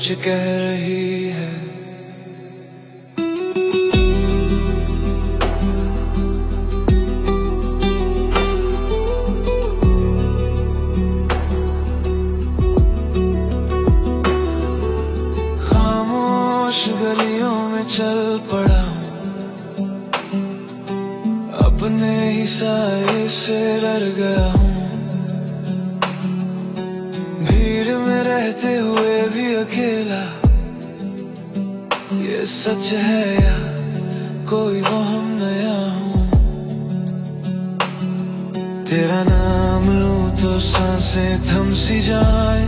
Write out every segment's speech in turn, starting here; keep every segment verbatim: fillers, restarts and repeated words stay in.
कुछ कह रही है। खामोश गलियों में चल पड़ा अपने ही साए से डर गया हूँ। भीड़ में रहते हुए भी अकेला, ये सच है या कोई वहम नया हूँ। तेरा नाम लूं तो सांसें थम सी जाए,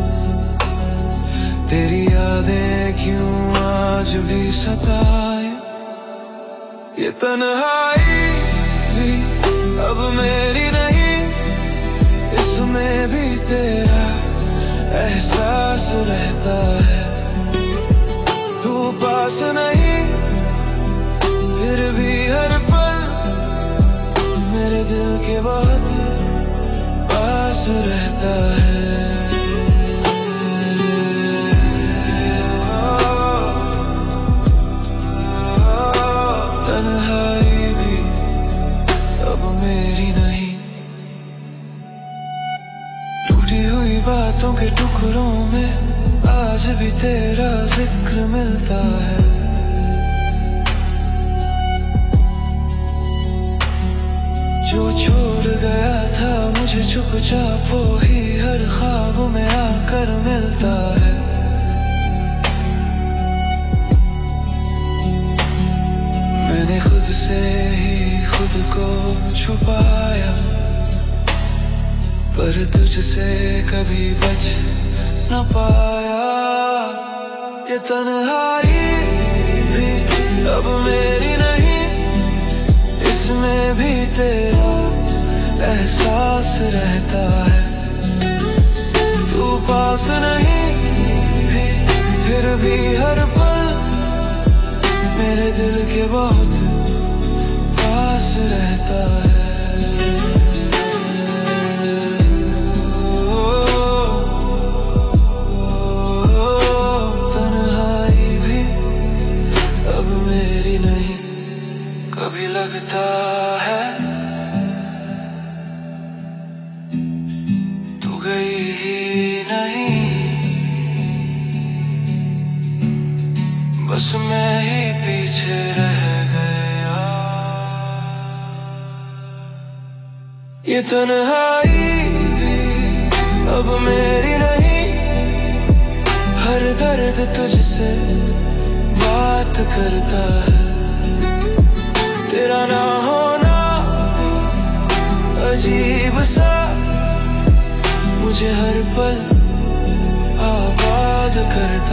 तेरी यादें क्यों आज भी सताए। ये तन्हाई भी अब मेरी नहीं, इसमें भी तेरा एहसास रहता है। तू पास नहीं फिर भी हर पल मेरे दिल के बहुत पास रहता है। बातों के टुकड़ों में आज भी तेरा जिक्र मिलता है। जो छोड़ गया था मुझे चुपचाप वो ही हर ख्वाब में आकर मिलता है। मैंने खुद से ही खुद को छुपाया, पर तुझसे कभी बच न पाया। ये तन्हाई भी अब मेरी नहीं, इसमें भी तेरा एहसास रहता है। तू पास नहीं भी फिर भी हर पल मेरे दिल के बहुत पास रहता है। कभी लगता है तू गई ही नहीं, बस मैं ही पीछे रह गया। ये तन्हाई भी अब मेरी नहीं, हर दर्द तुझसे बात करता है। तेरा ना होना अजीब सा मुझे हर पल आबाद करता